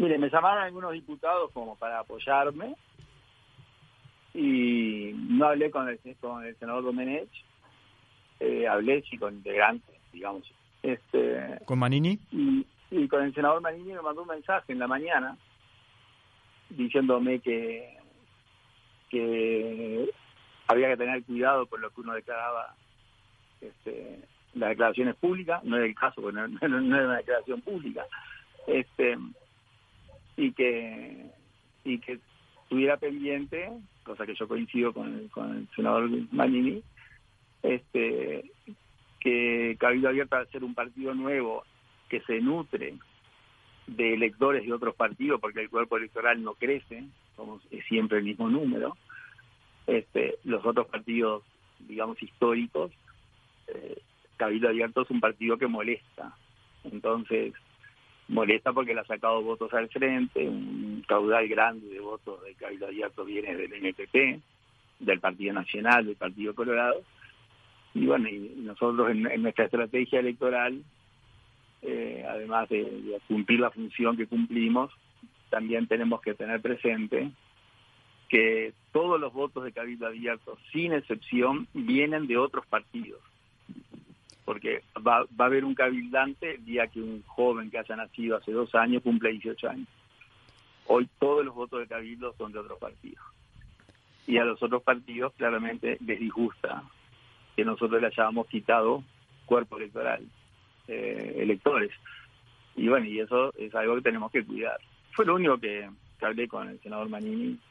Mire, me llamaron algunos diputados como para apoyarme y no hablé con el senador Domenech, hablé sí con integrantes, digamos. ¿Con Manini? Y con el senador Manini me mandó un mensaje en la mañana diciéndome que había que tener cuidado con lo que uno declaraba, las declaraciones públicas, no era el caso, porque no era una declaración pública, y que estuviera pendiente, cosa que yo coincido con el senador Manini, que Cabildo Abierto, al ser un partido nuevo que se nutre de electores de otros partidos, porque el cuerpo electoral no crece, es siempre el mismo número, los otros partidos, digamos, históricos, Cabildo Abierto es un partido que molesta. Entonces, molesta porque le ha sacado votos al frente, un caudal grande de votos de Cabildo Abierto viene del NPP, del Partido Nacional, del Partido Colorado, y bueno, y nosotros en nuestra estrategia electoral, además de cumplir la función que cumplimos, también tenemos que tener presente que todos los votos de Cabildo Abierto, sin excepción, vienen de otros partidos. Porque va a haber un cabildante el día que un joven que haya nacido hace 2 años cumple 18 años. Hoy todos los votos de Cabildo son de otros partidos. Y a los otros partidos claramente les disgusta que nosotros le hayamos quitado cuerpo electoral, electores. Y bueno, y eso es algo que tenemos que cuidar. Fue lo único que hablé con el senador Manini